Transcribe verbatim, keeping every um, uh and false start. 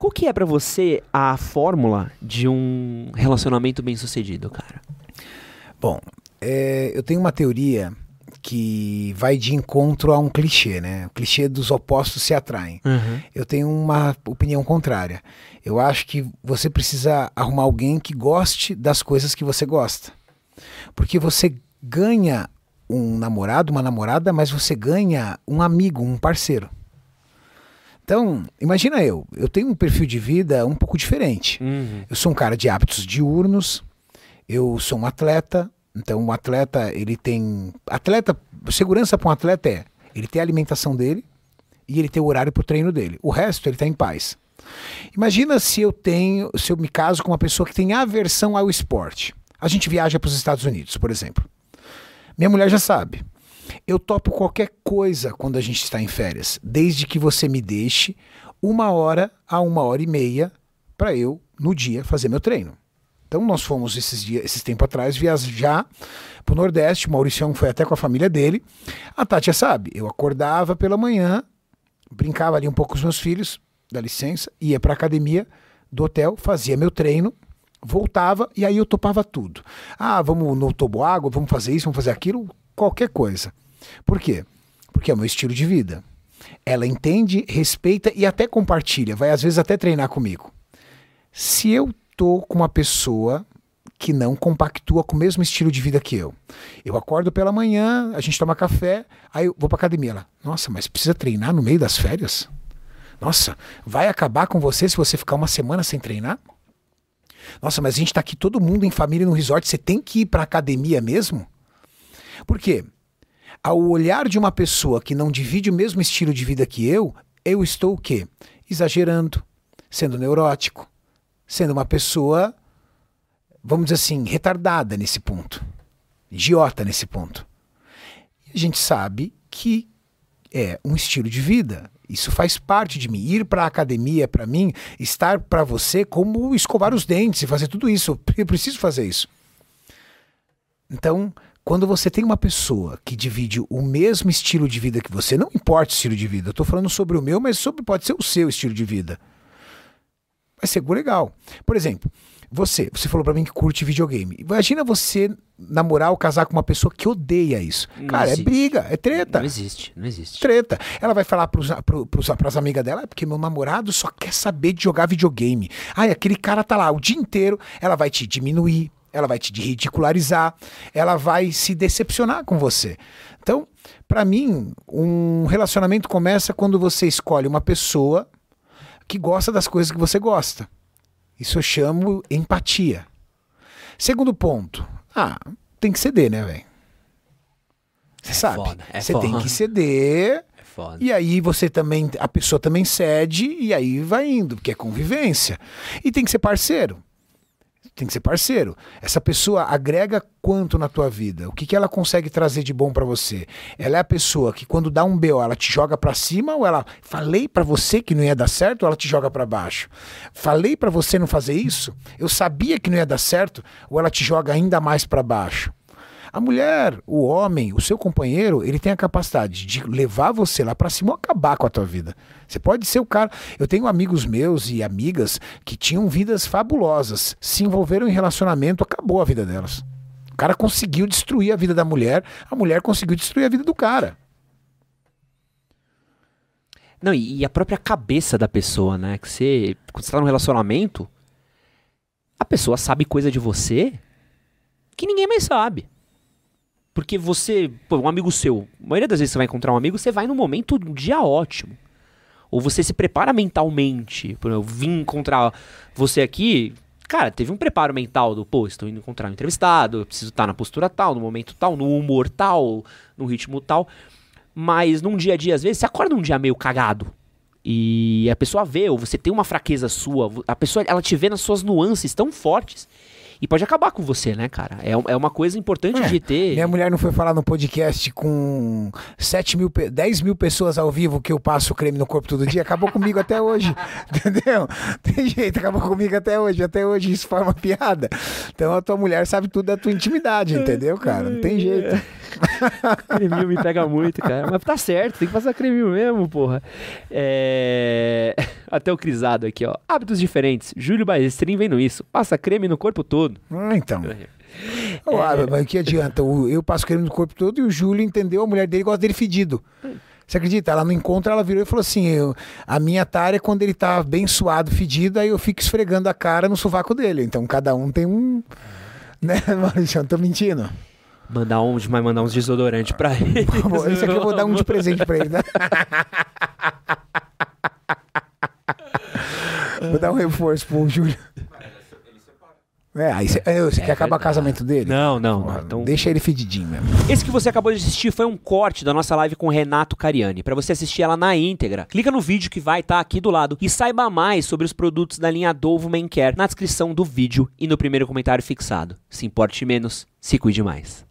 qual que é pra você a fórmula de um relacionamento bem-sucedido, cara? Bom, é, eu tenho uma teoria que vai de encontro a um clichê, né? O clichê dos opostos se atraem. Uhum. Eu tenho uma opinião contrária. Eu acho que você precisa arrumar alguém que goste das coisas que você gosta. Porque você ganha um namorado, uma namorada, mas você ganha um amigo, um parceiro. Então, imagina eu, eu tenho um perfil de vida um pouco diferente. Uhum. Eu sou um cara de hábitos diurnos, eu sou um atleta, então um atleta, ele tem... Atleta, segurança para um atleta é, ele tem a alimentação dele e ele tem o horário para o treino dele. O resto, ele está em paz. Imagina se eu tenho, se eu me caso com uma pessoa que tem aversão ao esporte. A gente viaja para os Estados Unidos, por exemplo. Minha mulher já sabe. Eu topo qualquer coisa quando a gente está em férias, desde que você me deixe uma hora a uma hora e meia para eu, no dia, fazer meu treino. Então nós fomos esses dias, esses tempos atrás, viajar para o Nordeste. O Mauricião foi até com a família dele. A Tati já sabe, eu acordava pela manhã, brincava ali um pouco com os meus filhos, dá licença, ia para a academia do hotel, fazia meu treino, voltava e aí eu topava tudo. Ah, vamos no toboágua, vamos fazer isso, vamos fazer aquilo, qualquer coisa. Por quê? Porque é o meu estilo de vida. Ela entende, respeita e até compartilha, vai às vezes até treinar comigo. Se eu tô com uma pessoa que não compactua com o mesmo estilo de vida que eu, eu acordo pela manhã, a gente toma café, aí eu vou pra academia. Ela, nossa, mas precisa treinar no meio das férias? Nossa, vai acabar com você se você ficar uma semana sem treinar? Nossa, mas a gente tá aqui todo mundo em família no resort, você tem que ir pra academia mesmo? Por quê? Ao olhar de uma pessoa que não divide o mesmo estilo de vida que eu, eu estou o quê? Exagerando, sendo neurótico, sendo uma pessoa, vamos dizer assim, retardada nesse ponto, idiota nesse ponto. E a gente sabe que é um estilo de vida. Isso faz parte de mim. Ir para a academia, para mim, estar para você como escovar os dentes e fazer tudo isso. Eu preciso fazer isso. Então, quando você tem uma pessoa que divide o mesmo estilo de vida que você, não importa o estilo de vida, eu estou falando sobre o meu, mas sobre, pode ser o seu estilo de vida. Vai ser legal. Por exemplo, você, você falou pra mim que curte videogame. Imagina você namorar ou casar com uma pessoa que odeia isso. Não Cara, existe. é briga, é treta. Não existe, não existe. Treta. Ela vai falar pros, pro, pros, pras amigas dela, é porque meu namorado só quer saber de jogar videogame. Ai, aquele cara tá lá o dia inteiro, ela vai te diminuir, ela vai te ridicularizar, ela vai se decepcionar com você. Então, pra mim, um relacionamento começa quando você escolhe uma pessoa que gosta das coisas que você gosta. Isso eu chamo empatia. Segundo ponto. Ah, tem que ceder, né, velho? Você É sabe. foda, é Você foda. tem que ceder. É foda. E aí você também, a pessoa também cede e aí vai indo, porque é convivência. E tem que ser parceiro. Tem que ser parceiro. Essa pessoa agrega quanto na tua vida? O que, que ela consegue trazer de bom pra você? Ela é a pessoa que quando dá um B O, ela te joga pra cima ou ela falei pra você que não ia dar certo ou ela te joga pra baixo? Falei pra você não fazer isso? Eu sabia que não ia dar certo ou ela te joga ainda mais pra baixo? A mulher, o homem, o seu companheiro, ele tem a capacidade de levar você lá pra cima ou acabar com a tua vida. Você pode ser o cara... Eu tenho amigos meus e amigas que tinham vidas fabulosas, se envolveram em relacionamento, acabou a vida delas. O cara conseguiu destruir a vida da mulher, a mulher conseguiu destruir a vida do cara. Não, e, e a própria cabeça da pessoa, né? Que você, quando você tá num relacionamento, a pessoa sabe coisa de você que ninguém mais sabe. Porque você, pô, um amigo seu, a maioria das vezes você vai encontrar um amigo, você vai num momento, um dia ótimo. Ou você se prepara mentalmente. Por exemplo, eu vim encontrar você aqui, cara, teve um preparo mental do, pô, estou indo encontrar um entrevistado, eu preciso estar na postura tal, no momento tal, no humor tal, no ritmo tal. Mas num dia a dia, às vezes, você acorda um dia meio cagado. E a pessoa vê, ou você tem uma fraqueza sua, a pessoa, ela te vê nas suas nuances tão fortes. E pode acabar com você, né, cara? É, é uma coisa importante É, de ter... Minha mulher não foi falar no podcast com sete mil, dez mil pessoas ao vivo que eu passo creme no corpo todo dia? Acabou comigo até hoje, entendeu? Tem jeito, acabou comigo até hoje. Até hoje isso forma piada. Então a tua mulher sabe tudo da tua intimidade, entendeu, cara? Não tem jeito. Creminho me pega muito, cara. Mas tá certo, tem que passar creminho mesmo, porra. É... Até o Crisado aqui, ó. Hábitos diferentes. Júlio Balestrin vendo isso. Passa creme no corpo todo. Ah, então. Oh, é... Mas o que adianta? Eu passo creme no corpo todo e o Júlio entendeu, a mulher dele gosta dele fedido. Você acredita? Ela no encontro, ela virou e falou assim, eu, a minha tara é quando ele tá bem suado, fedido, aí eu fico esfregando a cara no sovaco dele. Então cada um tem um... Né, Maurício? Eu tô mentindo. Mandar um, vai mandar uns desodorantes pra ele. Esse aqui eu vou dar um de presente pra ele, né? Vou dar um reforço pro Júlio. É, aí você é, quer acabar o casamento dele? Não, não, Porra, não. Então... Deixa ele fedidinho mesmo. Esse que você acabou de assistir foi um corte da nossa live com o Renato Cariani. Pra você assistir ela na íntegra, clica no vídeo que vai estar aqui do lado e saiba mais sobre os produtos da linha Dove Men Care na descrição do vídeo e no primeiro comentário fixado. Se importe menos, se cuide mais.